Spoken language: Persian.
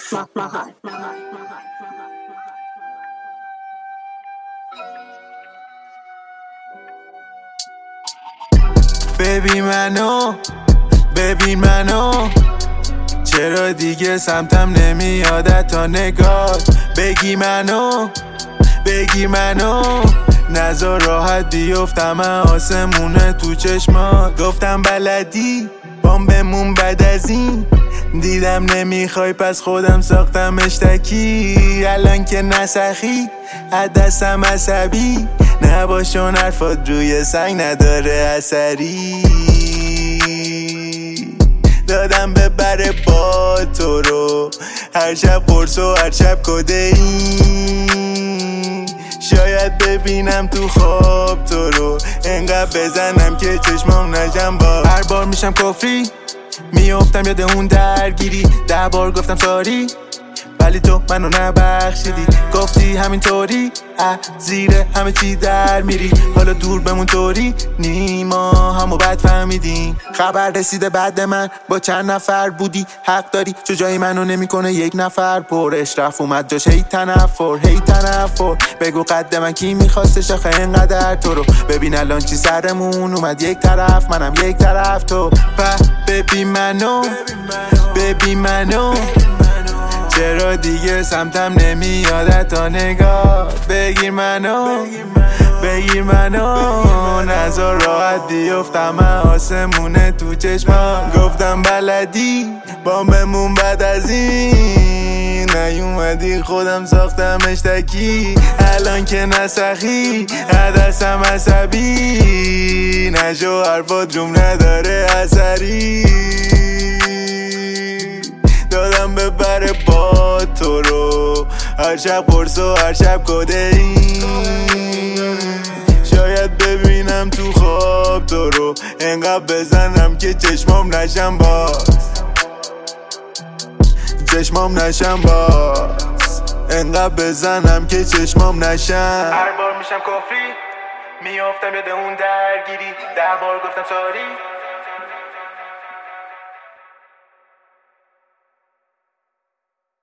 ببین منو چرا دیگه سمتم نمیادت تا نگاه بگی منو نذار راحت بیفتم آسمونه تو چشمات. گفتم بلدی بمون بعد از این، دیدم نمیخوای پس خودم ساختم اشتکی. الان که نسخی دستم عصبی نباشون، حرفات روی سنگ نداره اثری. دادم ببره با تو رو هر شب قرص و هر شب کدئین. شاید ببینم تو خواب تو رو انقدر بزنم که چشمام نشم با. هر بار میشم کفری میافتم یاد اون درگیری. 10 بار گفتم ساری ولی تو منو نبخشیدی. گفتی همینطوری زیر همه چی در میری. حالا دور بمون طوری نیما همو بد فهمیدیم. خبر رسیده بعد من با چند نفر بودی. حق داری چو جای منو نمیکنه یک نفر پرش. رفت اومد جاش هی تنفر بگو قد من کی میخواستش آخه اینقدر تو رو. ببین الان چی سرمون اومد، یک طرف منم یک طرف تو. ببین منو چرا دیگه سمتم نمیادت تا نگاه. بگیر منو نذار راحت بیفتم آسمونه تو چشمان. گفتم بلدی بمون بعد از این، نیومدی خودم ساختم اشتکی. الان که نسخی دستم عصبی نشو، حرفات روم نداره اثری. دادم ببره با تو رو هر شب قرص و هر شب کدئین. شاید ببینم تو خواب تو رو انقدر بزنم که چشمام نشم باز. انقدر بزنم که چشمام نشم. هر بار میشم کفری میافتم یاد اون درگیری. 10 بار گفتم ساری